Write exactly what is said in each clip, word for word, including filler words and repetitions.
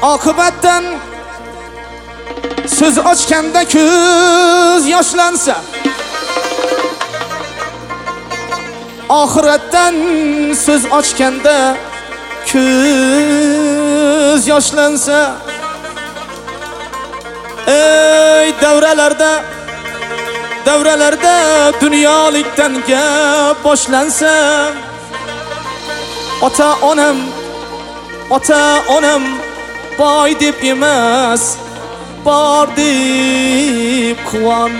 Akıbetten söz açkanda ko'z yoshlansa, ahiretten söz açkanda ko'z yoshlansa, ey davralarda davralarda dunyolikdan gap boshlansa, ota onam ota onam boy deb emas, bor deb quvon.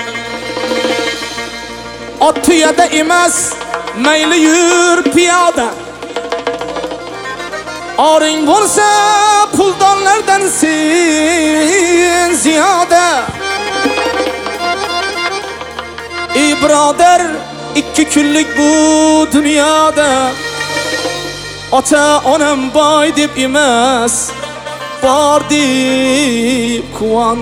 Ot tuyada emas, mayli yur piyoda. Oring bo'lsa puldonlardan sen ziyoda. Ey birodar, ikki kunlik bu dunyoda ota onam boy deb emas, bor deb quvon.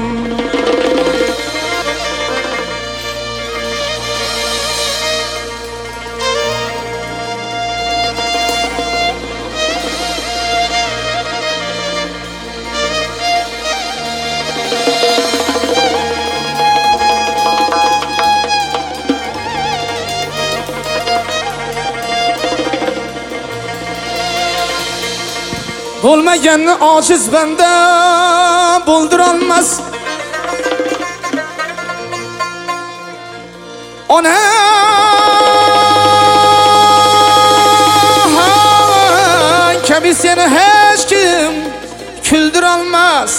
Bo'lmaganni ojiz banda bo'ldirolmas. Ona kabi seni hech kim kuldirolmas.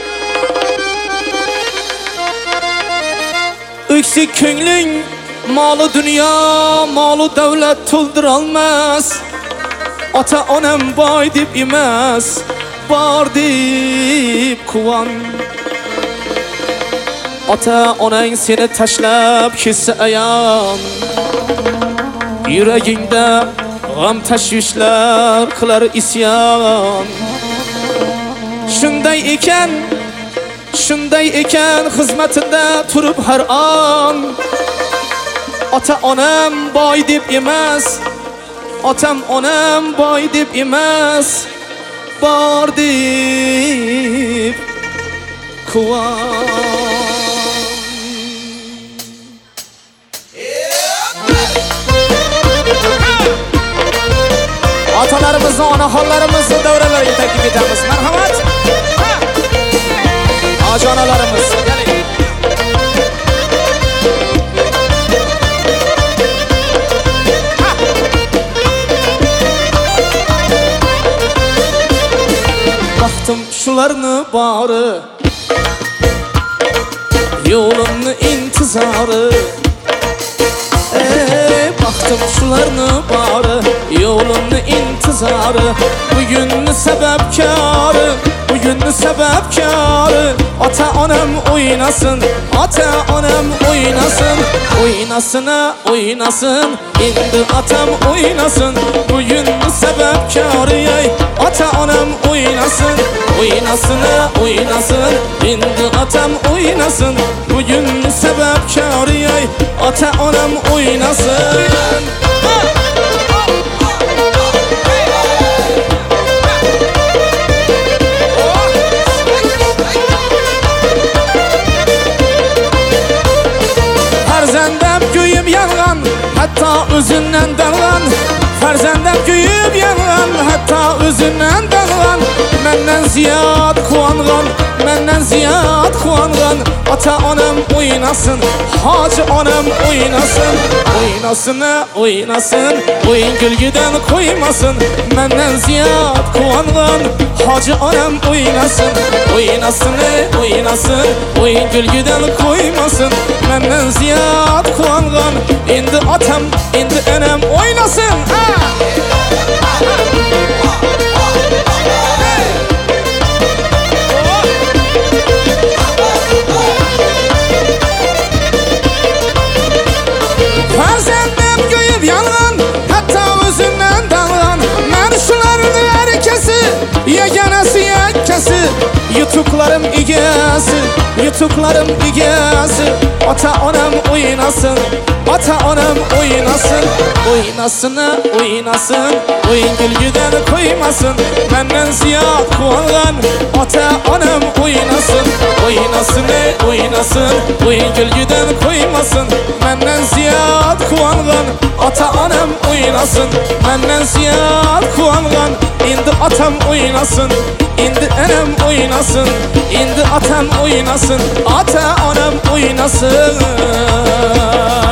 Öksik ko'ngling molu dunyo, molu davlat to'ldirolmas. Ota onam boy deb emas, bor deb quvon. Ota onang seni tashlab ketsa ayon, yuragingda g'am tashvishlar qilar isyon. Shunday ekan, shunday ekan xizmatida turib har on, ota onam boy deb emas, otam onam boy deb emas, bor deb quvon. Otalarimizni, onaxonlarimizni davralarga taklif etamiz. Marhamat. Ojonalarimiz, keling. Baxtim shularni bori, yo'limni intizori. Ey baxtim shularni bori, yo'limni intizori. Bugunni sababkori, bugunni sababkori. Ota onam o'ynasin, ota onam o'ynasin, o'ynasin, o'ynasin. Endi otam o'ynasin, bugunni sababkori. Ota onam o'ynasin, o'ynasin, o'ynasin. Endi otam o'ynasin, bugunni sababkori. Ota onam o'ynasin. Farzandam kuyib yangan, hatta o'zindən dalgan. Farzandam kuyib yangan, hatta o'zindən dalgan. Menden ziyad quvongan, menden ziyad quvongan. Ota onam o'ynasın, hoji onam o'ynasın. O'ynasın, o'ynasın, o'yin kulgidan qo'ymasin. Menden ziyad quvongan, hoji onam o'ynasın. O'ynasın, o'ynasın, o'yin kulgidan qo'ymasin. Menden ziyad quvongan, endi otam, endi onam o'ynasın. Farzandim kuyib yangan, hatta o'zimdan dalgan. Men shularni harakasi, yaganasi yakkasi, yutuqlarim egasi, yutuklarım igesi. Ata onam oynasın, ata onam oynasın. Oynasın, oynasın, oyun gülgüden koymasın. Benden ziyad kuvalgan, ata onam oynasın. Oynasın, oynasın, oyun gülgüden koymasın. Benden ziyad kuvalgan, ata onam oynasın. Benden ziyad kuvalgan, indi atam oynasın. İndi enem oynasın, indi atam oynasın, ata onam oynasın.